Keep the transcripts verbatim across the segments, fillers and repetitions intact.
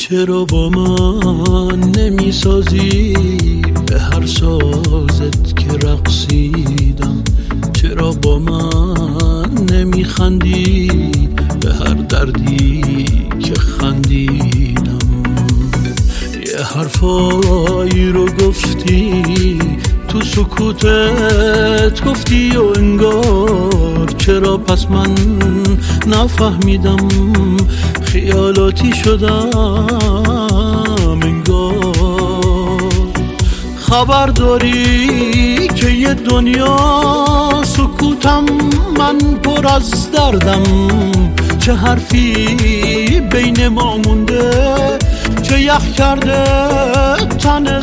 چرا با من نمی سازی به هر سازت که رقصیدم؟ چرا با من نمی خندی به هر دردی که خندیدم؟ یه حرفایی رو گفتی تو سکوتت گفتی و انگار چرا پس من نفهمیدم؟ خیالاتی شدم انگار. خبر داری که یه دنیا سکوتم من پر از دردم؟ چه حرفی بین ما مونده چه یخ کرده تن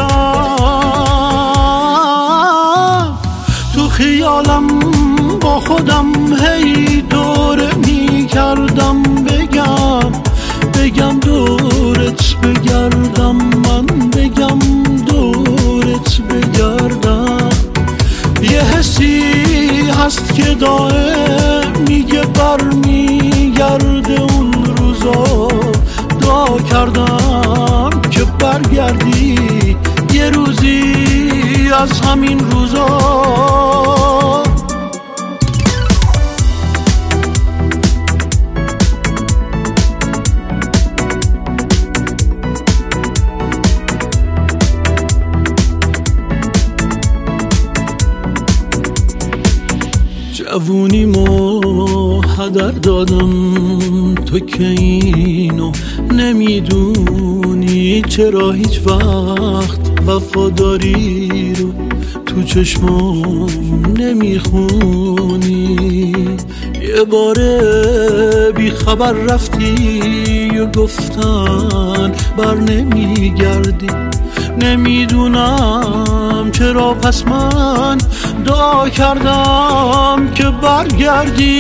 سردم؟ تو خیالم با خودم هی دوره می کردم بگم بگم دورت بگردم، من بگم دورت بگردم. یه حسی هست که دائم میگه بر میگرده اون روزا. دعا کردم که برگردی یه روزی از همین روزا. جوونیمو هدر دادم تو که اینو نمیدونی. چرا هیچ وقت وفاداری رو تو چشمام نمیخونی؟ یه باره بی خبر رفتی و گفتن بر نمیگردی. نمیدونم چرا پس من دعا کردم که برگردی.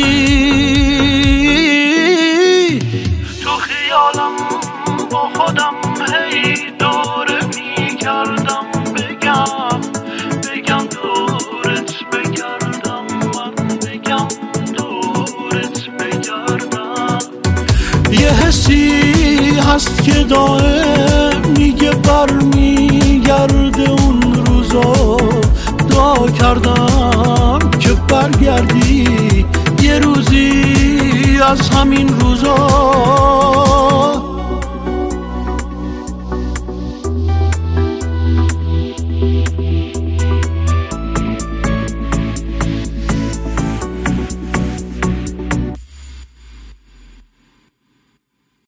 تو خیالم با خودم هی دوره میکردم بگم بگم دورت بگردم، من بگم دورت بگردم. یه حسی هست که دائم میگه بر میگرده اون روزا. دعا کردم که برگردی یه روزی از همین روزا.